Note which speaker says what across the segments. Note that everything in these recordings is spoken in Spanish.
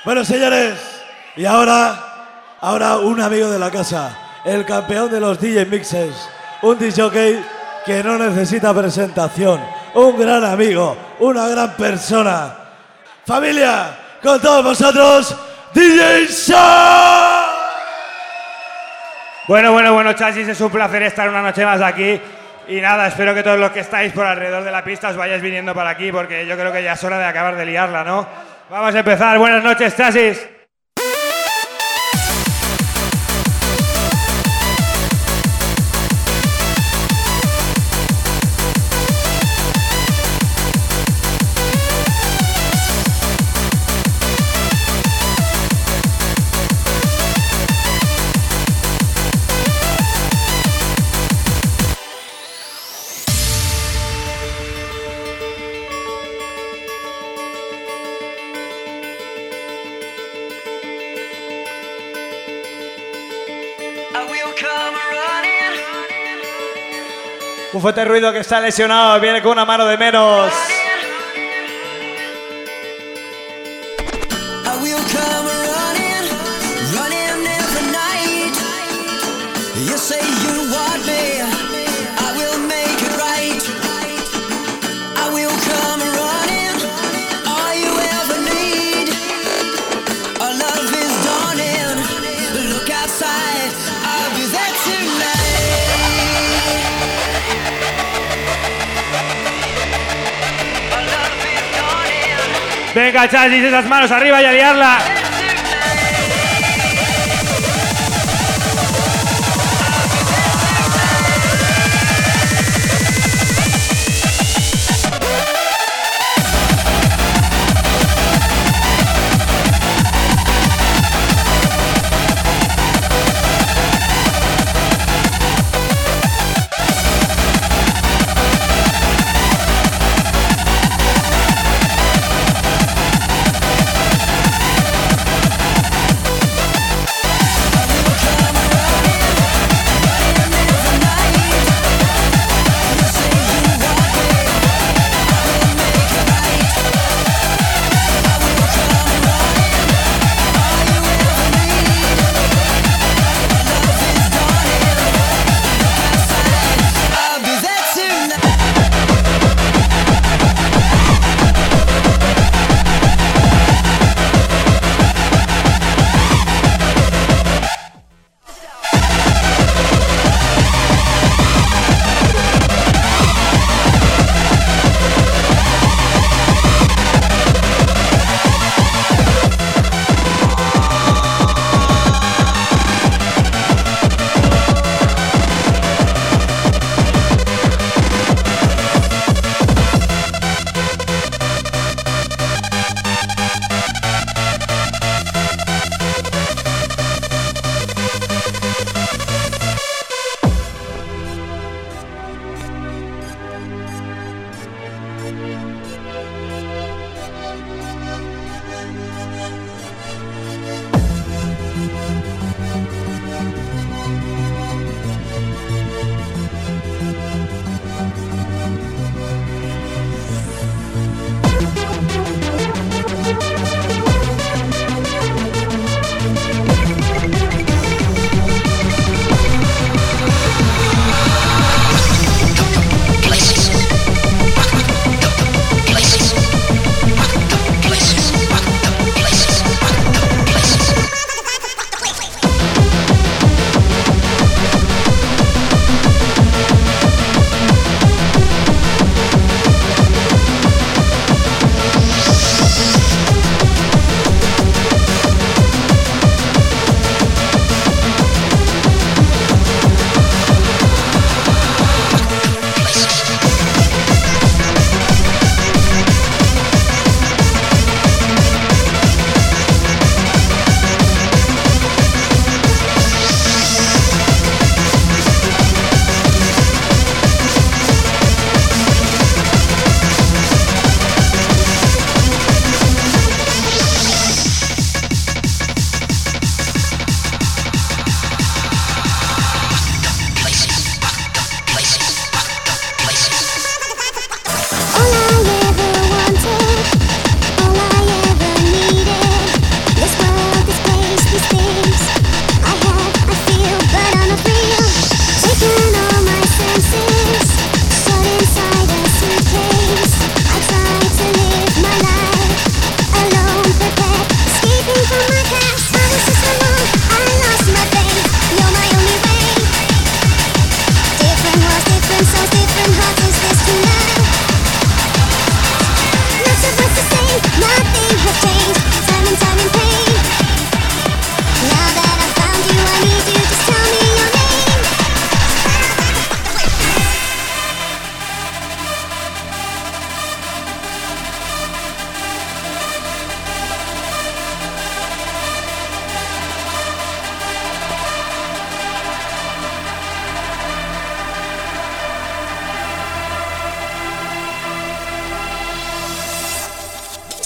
Speaker 1: Bueno, señores, y ahora un amigo de la casa, el campeón de los DJ Mixes, un disc-jockey que no necesita presentación, un gran amigo, una gran persona. Familia, con todos vosotros, DJ Sean.
Speaker 2: Bueno, chasis, es un placer estar una noche más aquí. Y nada, espero que todos los que estáis por alrededor de la pista os vayáis viniendo para aquí, porque yo creo que ya es hora de acabar de liarla, ¿no? Vamos a empezar. Buenas noches, chasis. Un fuerte ruido que está lesionado, viene con una mano de menos. Venga, chasis, esas manos arriba y a liarla.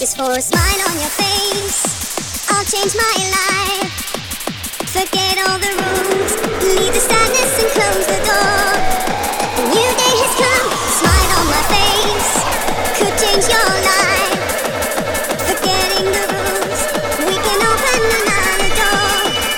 Speaker 3: Just for a smile on your face, I'll change my life. Forget all the rules, leave the sadness and close the door. A new day has come, smile on my face could change your life. Forgetting the rules, we can open another door.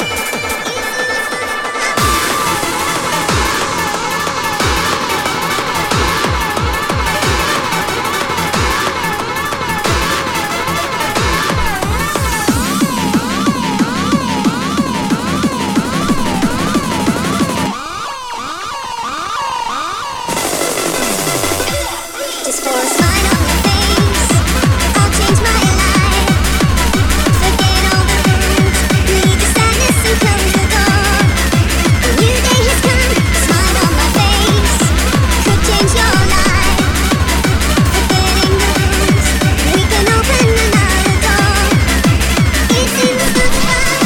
Speaker 3: Just for a smile on your face, I'll change my life. Forget all the rules, leave the sadness and close the door. A new day has come, smile on my face could change your life. Forgetting the rules, we can open another door. It's in the sunshine.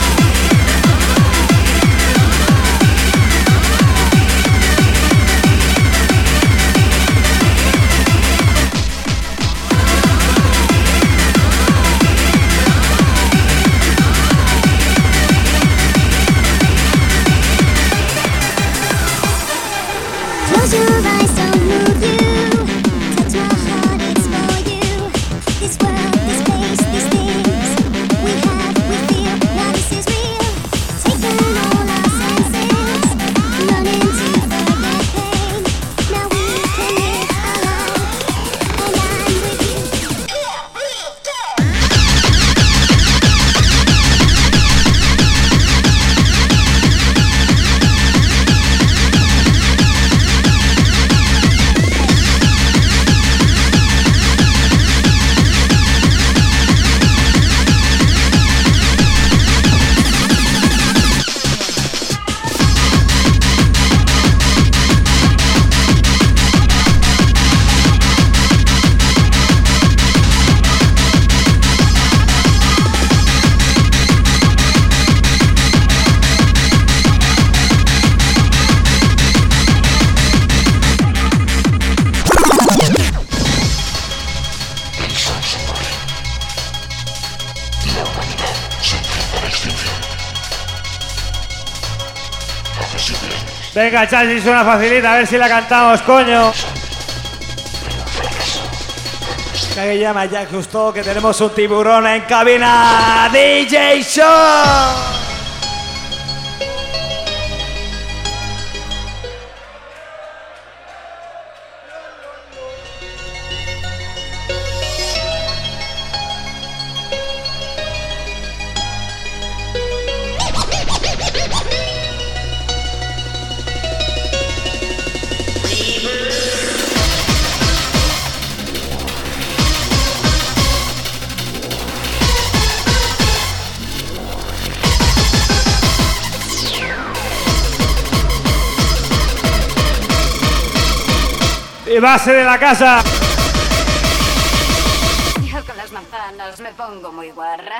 Speaker 3: Close your eyes, don't move you. Touch my heart, it's for you. This world, this place, these things we have, we feel, now this is real. Taking all our senses, learning to forget pain. Now we can live our life, and I'm with you.
Speaker 2: Venga, Chasis, una facilita, a ver si la cantamos, coño.
Speaker 1: Que llama ya justo que tenemos un tiburón en cabina. DJ Show.
Speaker 2: Y base de la casa.
Speaker 4: Yo con las manzanas me pongo muy guarra.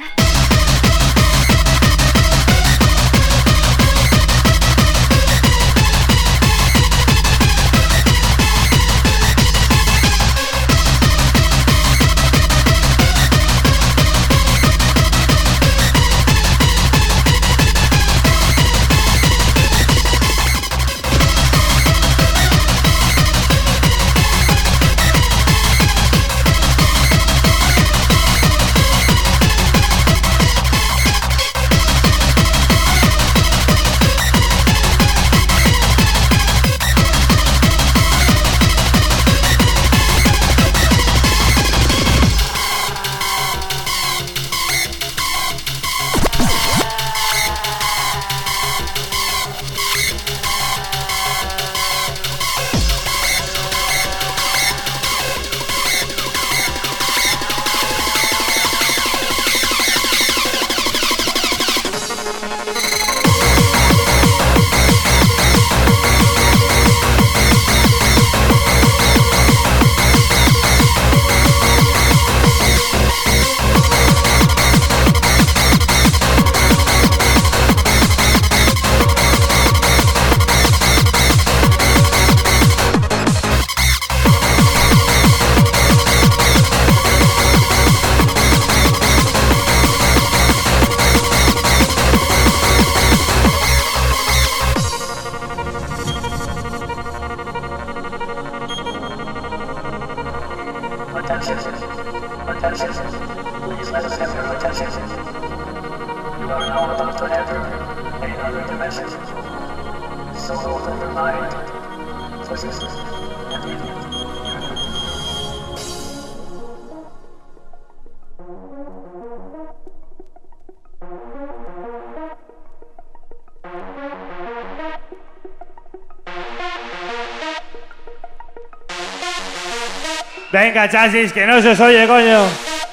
Speaker 2: Venga, chasis, que no se os oye, coño.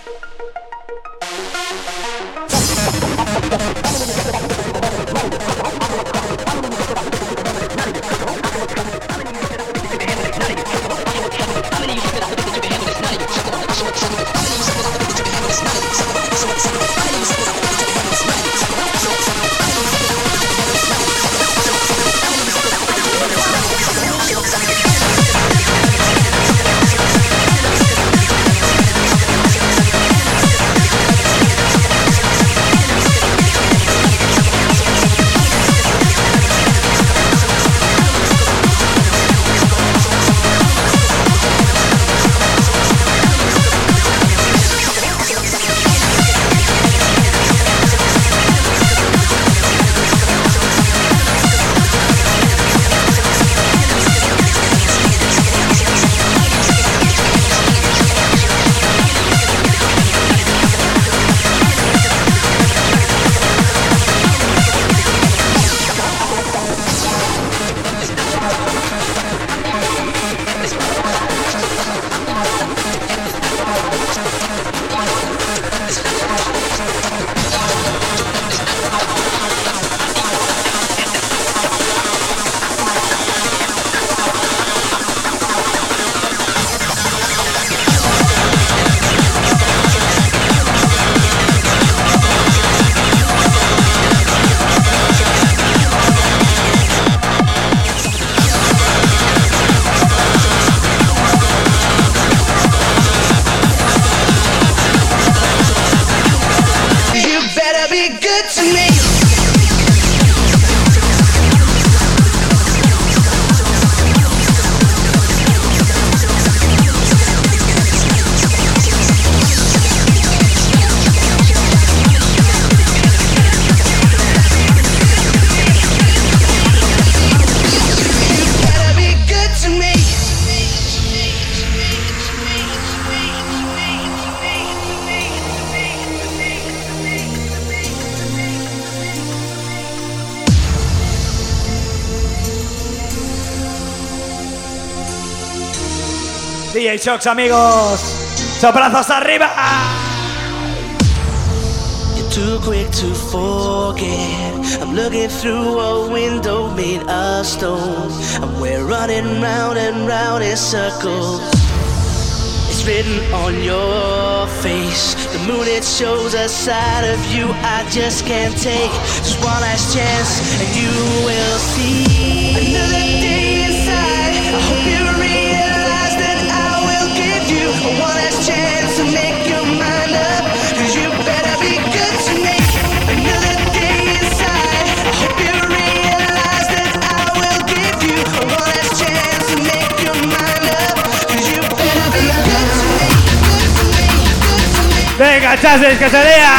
Speaker 1: DJ Shocks, amigos. ¡Soprazos arriba!
Speaker 5: You're too quick to forget. I'm looking through a window made of stone, and we're running round and round in circles. It's written on your face. The moon, it shows a side of you I just can't take. Just one last chance and you will see another day inside. I hope you realize that I will give you one last chance to make your mind up, 'cause you better be good to me. Another day inside. I hope you realize that I will give you one last chance to make your mind up, 'cause you better be good to me.
Speaker 2: Venga, chasis, que se lea.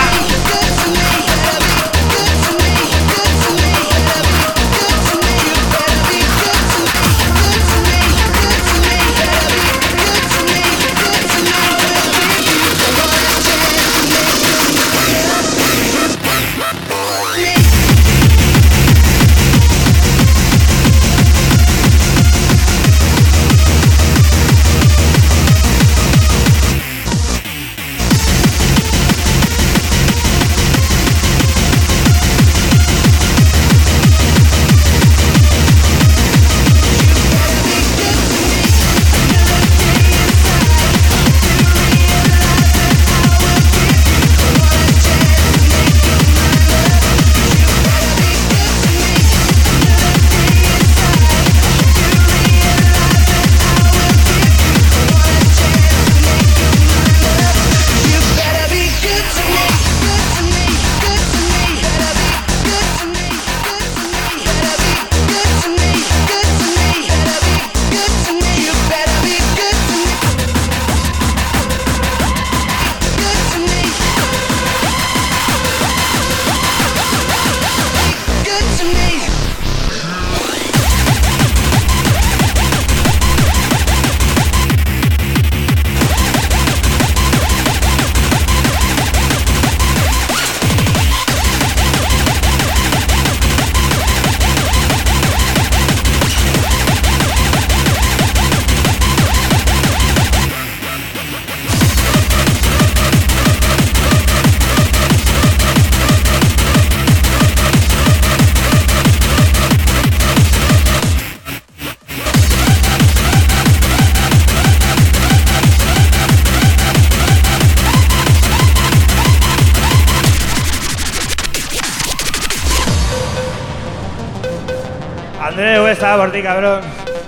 Speaker 2: Andreu, estaba por ti, cabrón.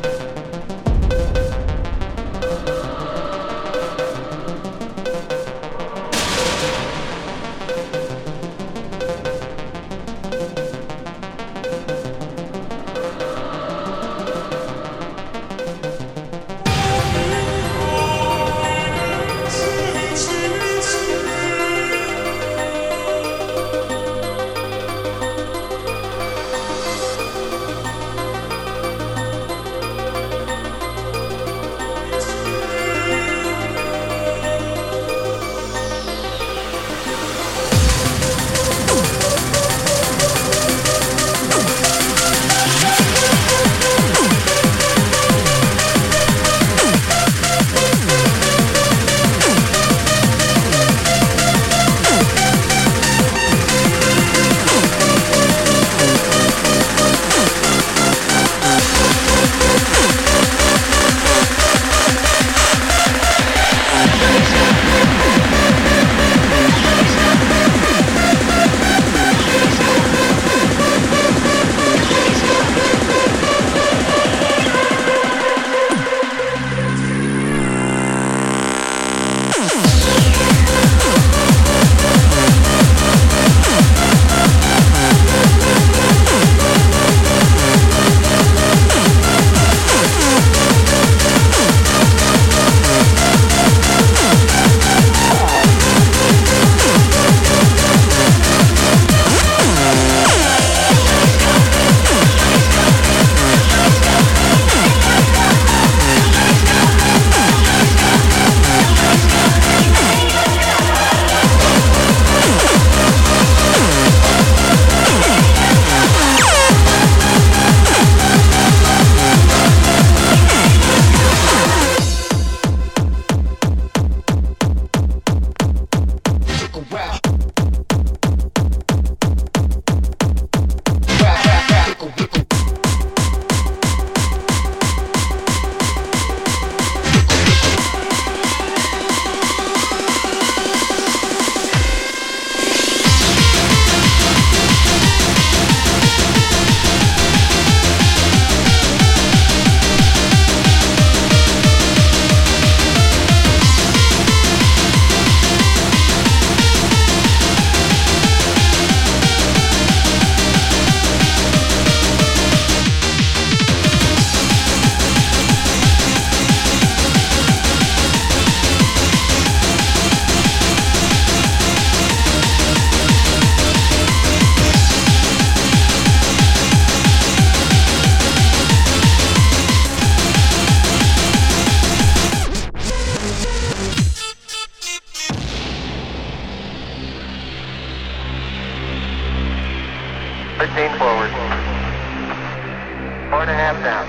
Speaker 6: down.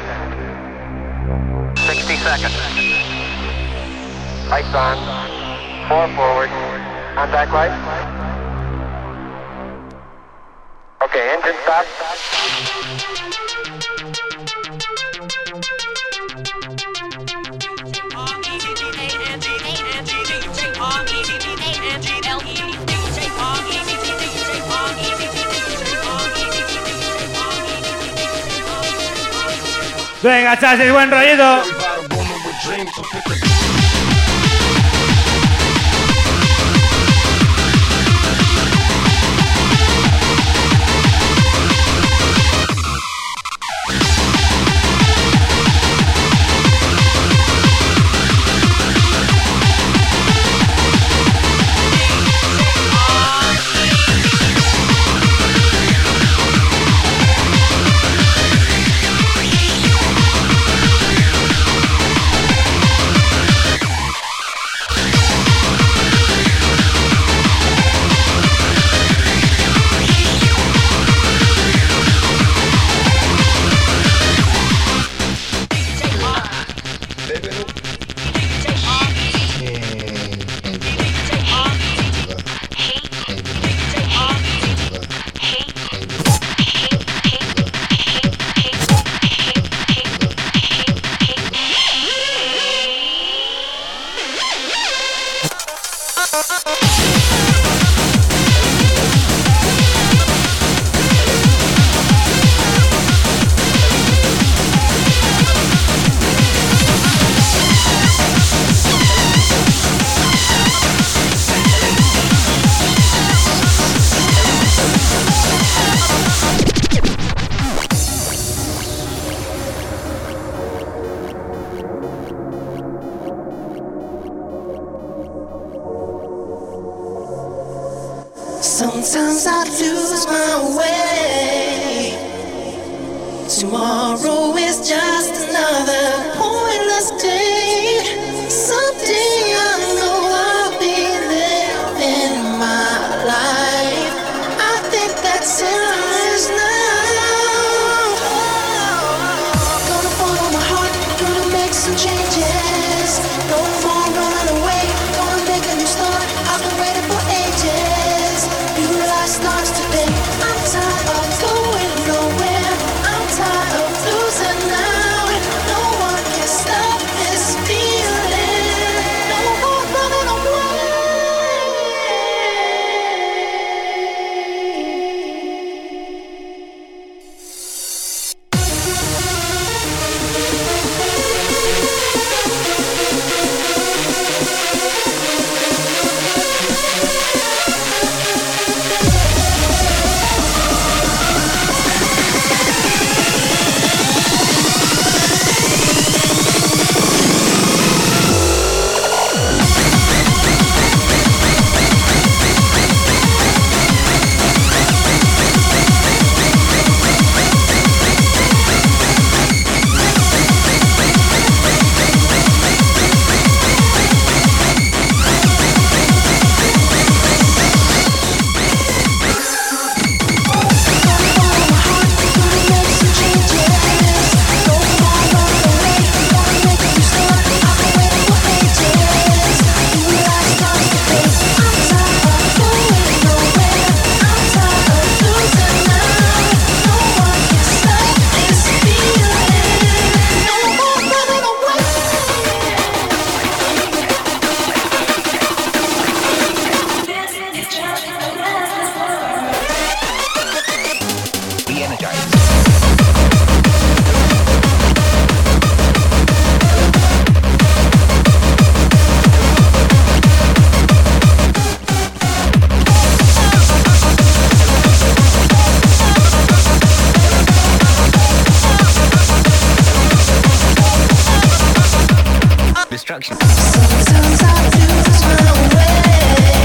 Speaker 6: 60 seconds. Lights on. 4 forward. Contact light. Okay, engine stop.
Speaker 2: Venga, chasis, buen rollito.
Speaker 5: Sometimes I lose my way. Tomorrow is just another pointless day. Someday I know I'll be there in my life. I think that's serious now. Gonna follow my heart, gonna make some changes. No more running away, gonna make a new start. I've been waiting for ages. New life starts today. I'm tired of going nowhere. I'm tired of losing now. No one can stop this feeling. No more running away.
Speaker 7: Destruction.
Speaker 5: Sometimes I lose my way.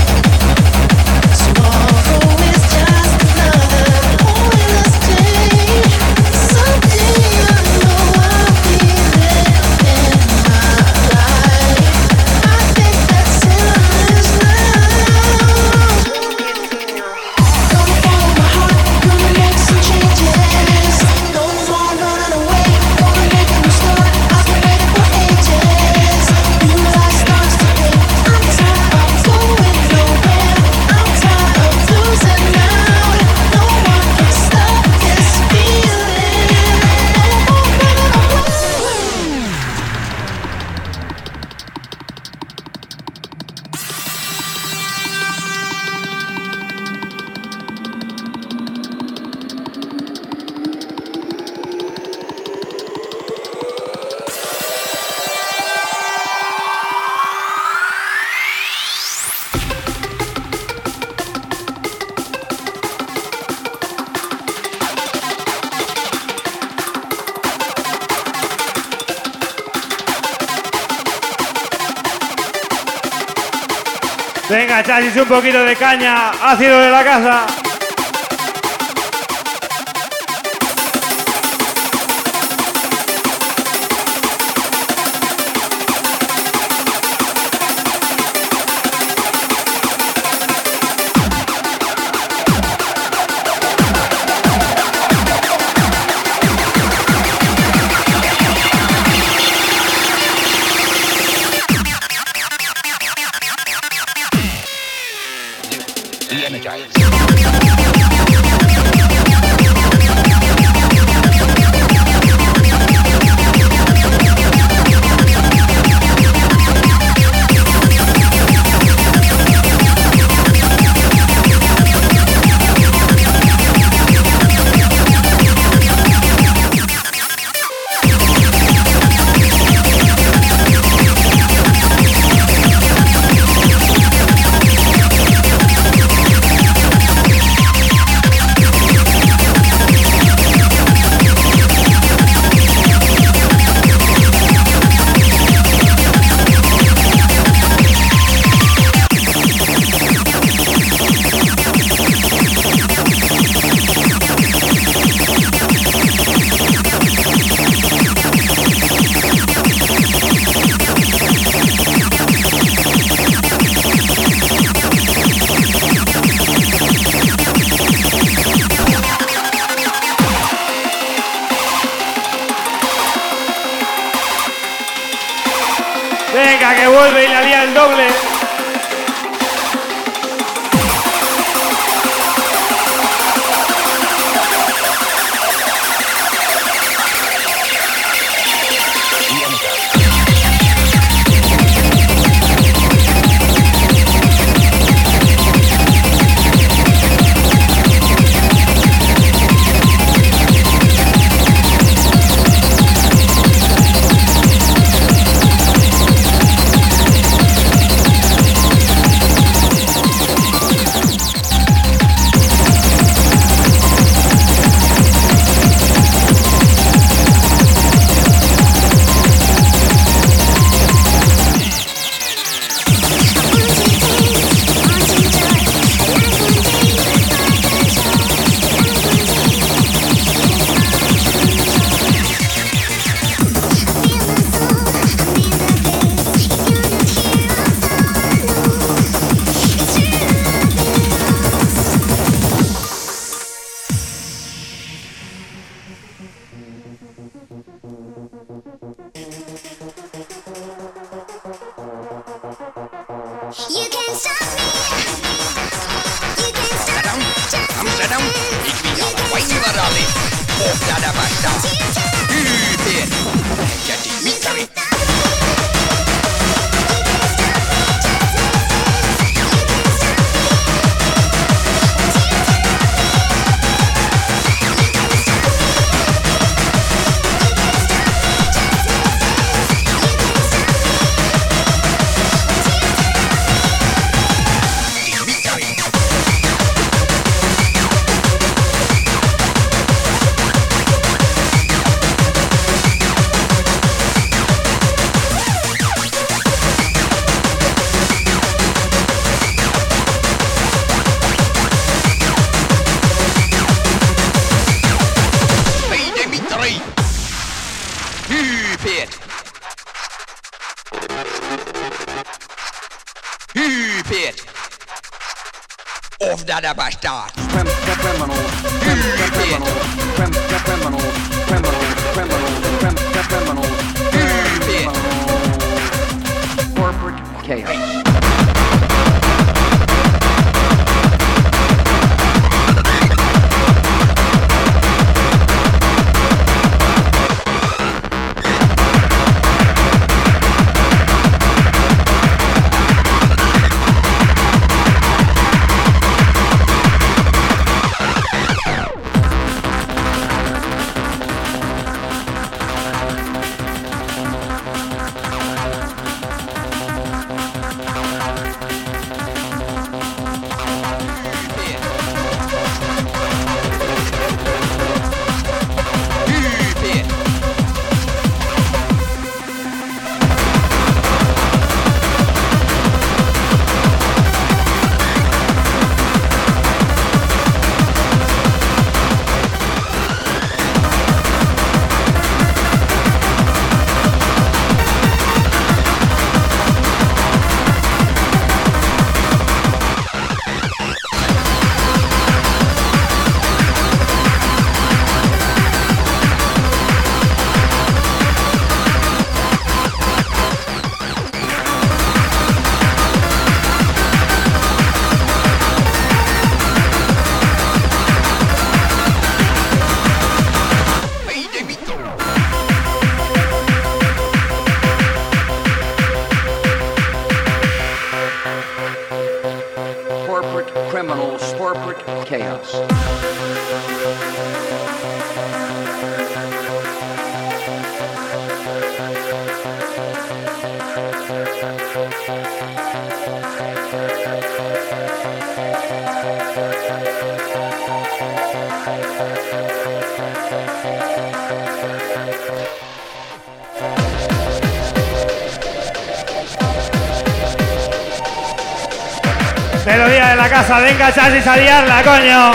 Speaker 5: Tomorrow is just another pointless day. Someday I know I'll be there in my life. I think that's serious now. Gonna follow my heart, gonna make some changes. No more running away, gonna make a new start. I've been waiting for ages. New life starts today. I'm tired of going nowhere. I'm tired of losing now. No one can stop this feeling. No more running away.
Speaker 2: Venga, chasis, un poquito de caña, ácido de la casa. doble.
Speaker 3: You can't stop me. You can't stop me.
Speaker 7: Amsterdam, ik wil alle wijnwaralen. Of dat de basta. Uber, ja Dimitri. Of dat de basta.
Speaker 8: Corporate chaos. Criminals, corporate chaos.
Speaker 2: Melodía de la casa, venga chasis a liarla, coño.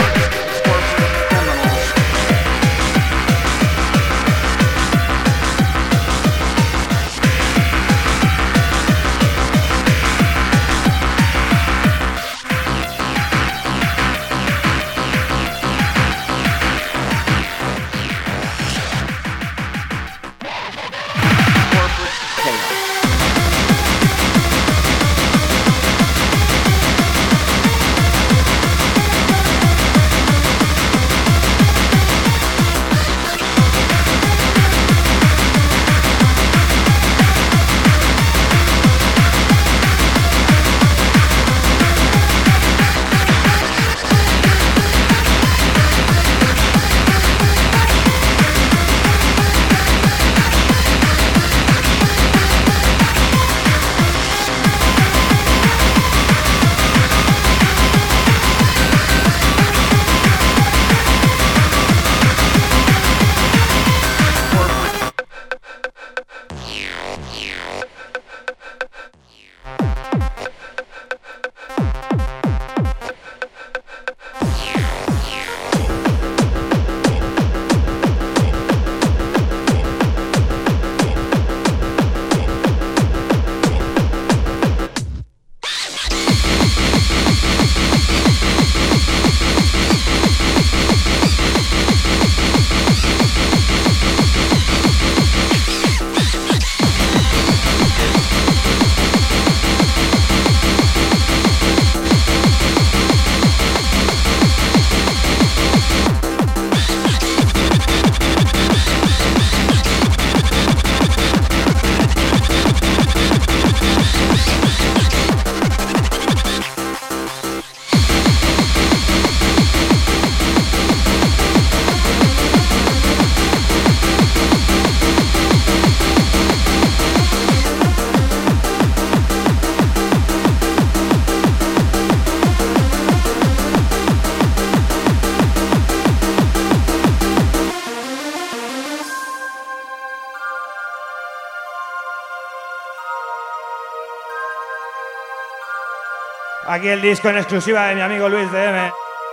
Speaker 2: Aquí el disco en exclusiva de mi amigo Luis DM.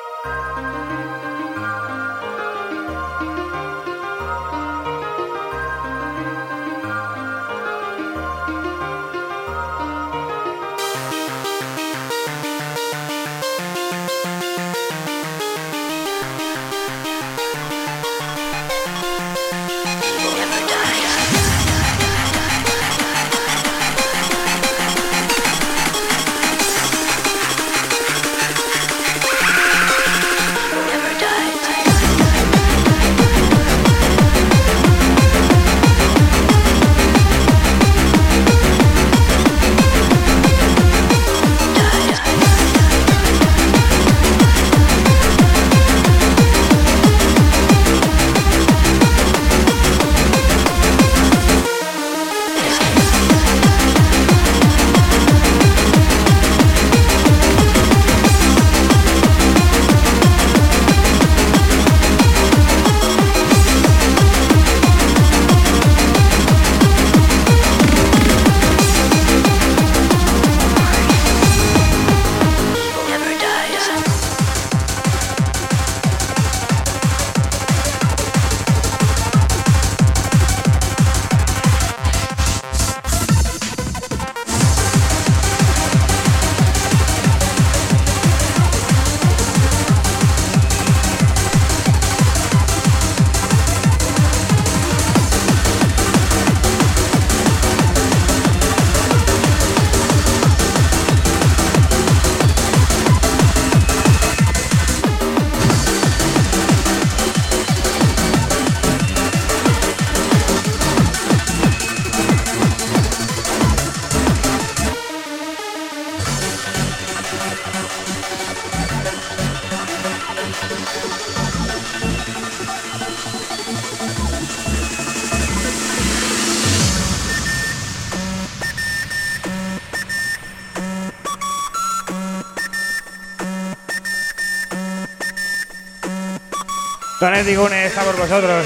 Speaker 2: Tonet y Gune está por vosotros.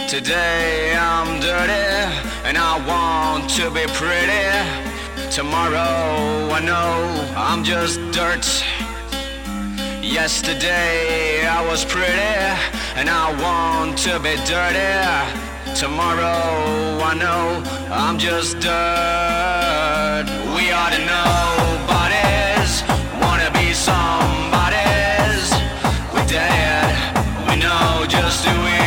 Speaker 5: Today I'm dirty and I want to be pretty. Tomorrow I know I'm just dirt. Yesterday I was pretty and I want to be dirty. Tomorrow I know I'm just dirt. We are the nobodies, wanna be somebodies. We're dead, we know just who we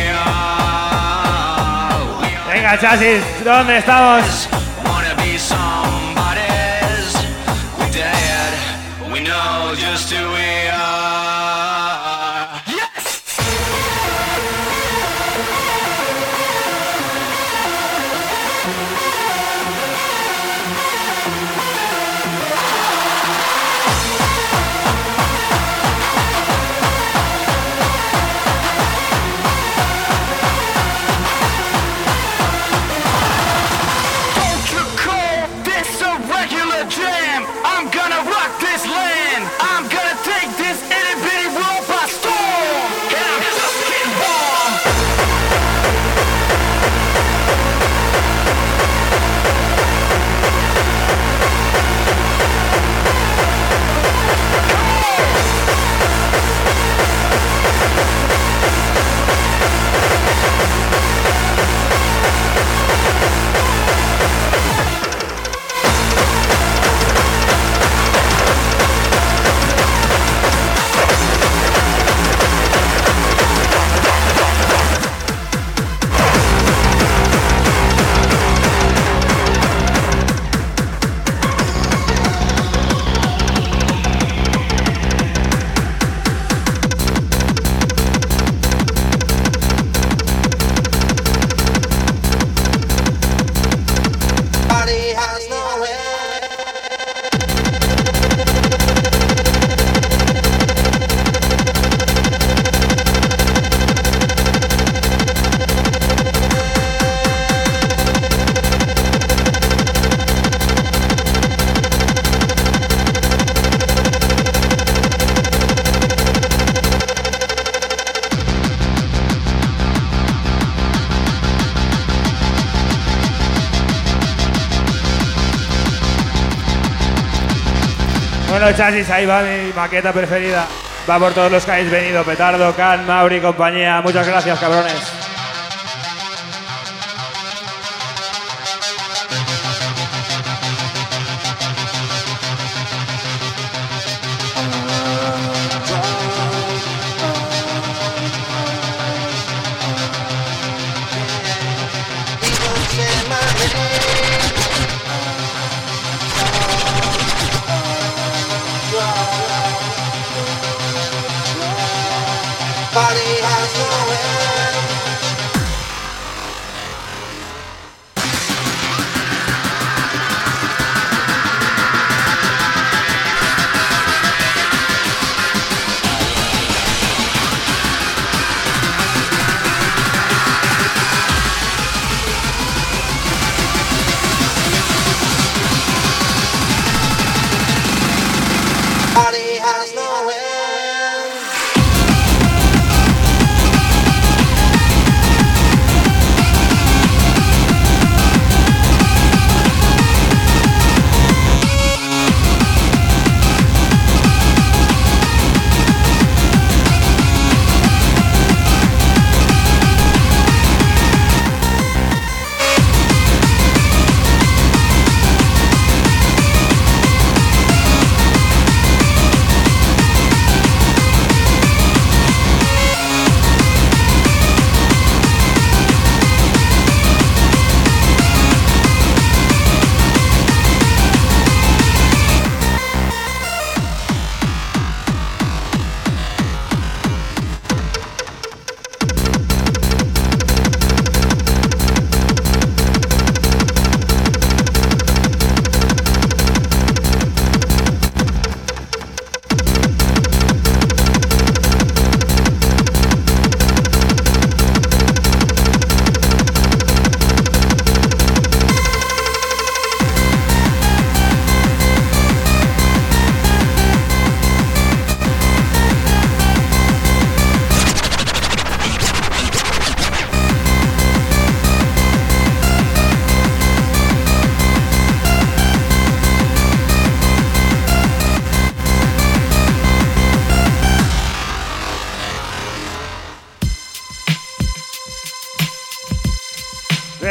Speaker 5: are.
Speaker 2: Venga, Chasis, ¿dónde estamos?
Speaker 5: Wanna be somebodies. We're dead, we know just who we are. Jam. I'm gonna rock this land. I'm gonna take this itty bitty world by storm. And I'm just getting warm.
Speaker 2: Bueno, Chasis, ahí va mi maqueta preferida. Va por todos los que habéis venido. Petardo, Can, Mauri y compañía. Muchas gracias, cabrones.
Speaker 5: Body has no end.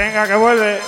Speaker 2: Venga, que vuelve.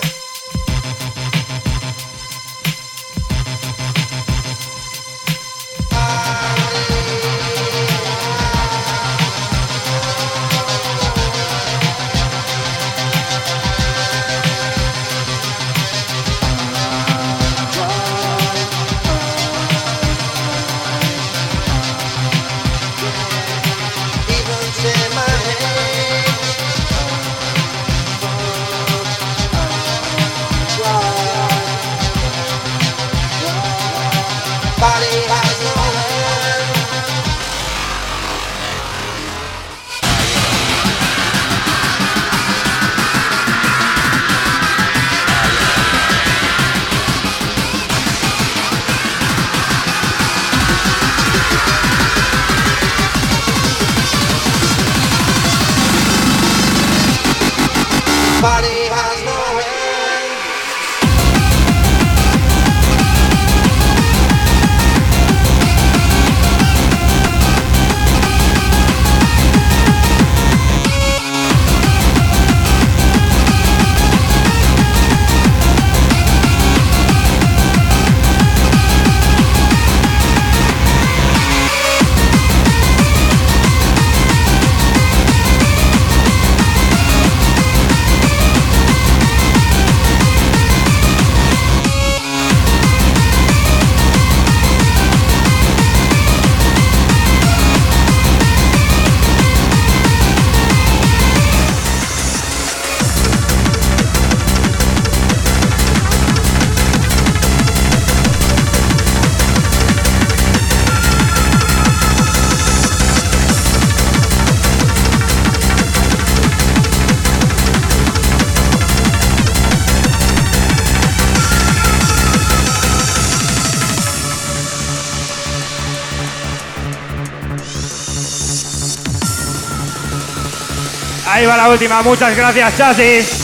Speaker 2: Ahí va la última, muchas gracias, Chasis.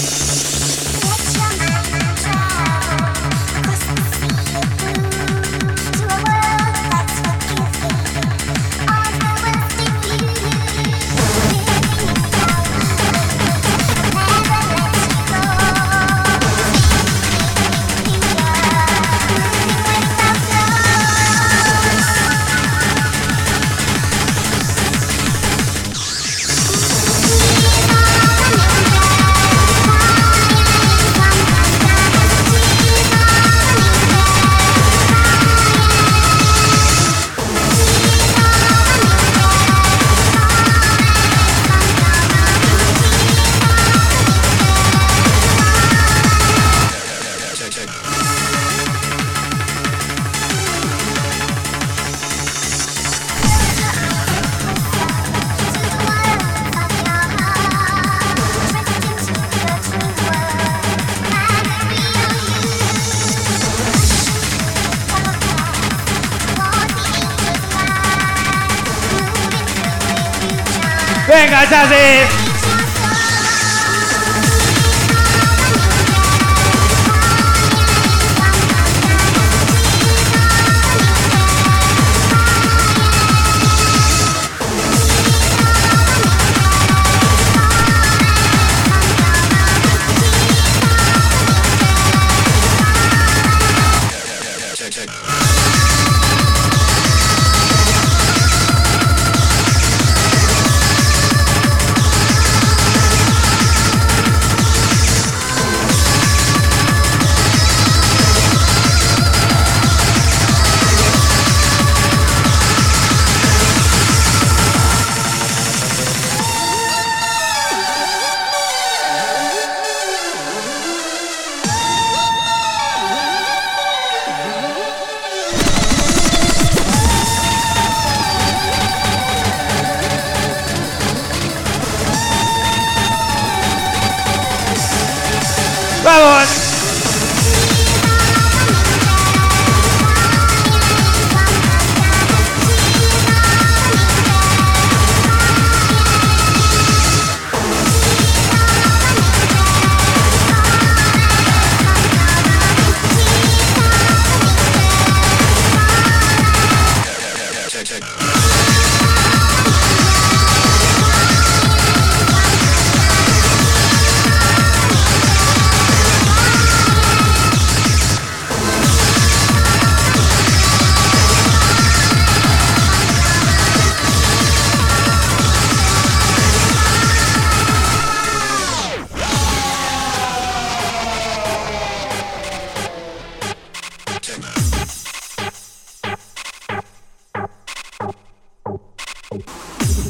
Speaker 2: Venga, Chasis.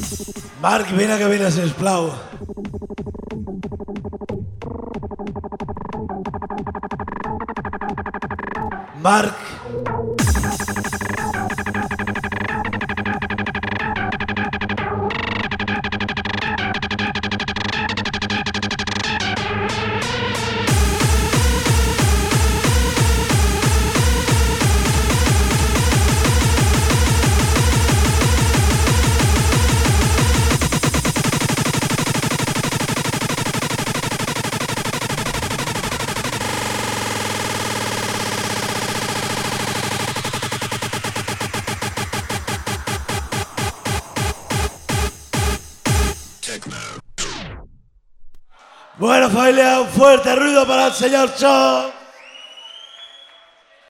Speaker 1: Marc, vine que vine, sisplau. Marc. Bueno, familia, un fuerte ruido para el señor Cho.